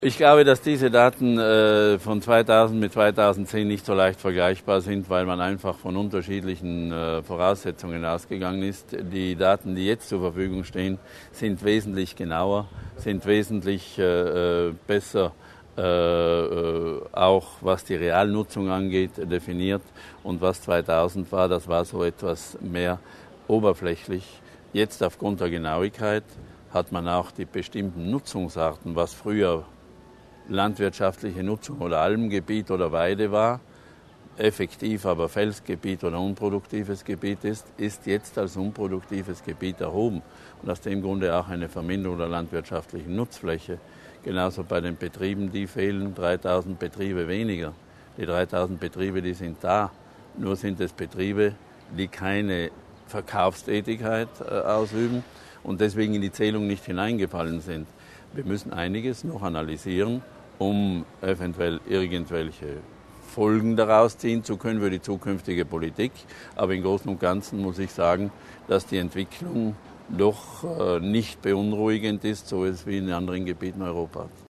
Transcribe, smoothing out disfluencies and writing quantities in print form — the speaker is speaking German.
Ich glaube, dass diese Daten von 2000 mit 2010 nicht so leicht vergleichbar sind, weil man einfach von unterschiedlichen Voraussetzungen ausgegangen ist. Die Daten, die jetzt zur Verfügung stehen, sind wesentlich genauer, sind wesentlich besser auch was die Realnutzung angeht, definiert. Und was 2000 war, das war so etwas mehr oberflächlich. Jetzt aufgrund der Genauigkeit hat man auch die bestimmten Nutzungsarten, was früher landwirtschaftliche Nutzung oder Almgebiet oder Weide war, effektiv aber Felsgebiet oder unproduktives Gebiet ist jetzt als unproduktives Gebiet erhoben. Und aus dem Grunde auch eine Verminderung der landwirtschaftlichen Nutzfläche. Genauso bei den Betrieben, die fehlen 3000 Betriebe weniger. Die 3000 Betriebe, die sind da. Nur sind es Betriebe, die keine Verkaufstätigkeit ausüben und deswegen in die Zählung nicht hineingefallen sind. Wir müssen einiges noch analysieren, um eventuell irgendwelche Folgen daraus ziehen zu können für die zukünftige Politik. Aber im Großen und Ganzen muss ich sagen, dass die Entwicklung doch nicht beunruhigend ist, so ist wie in anderen Gebieten Europas.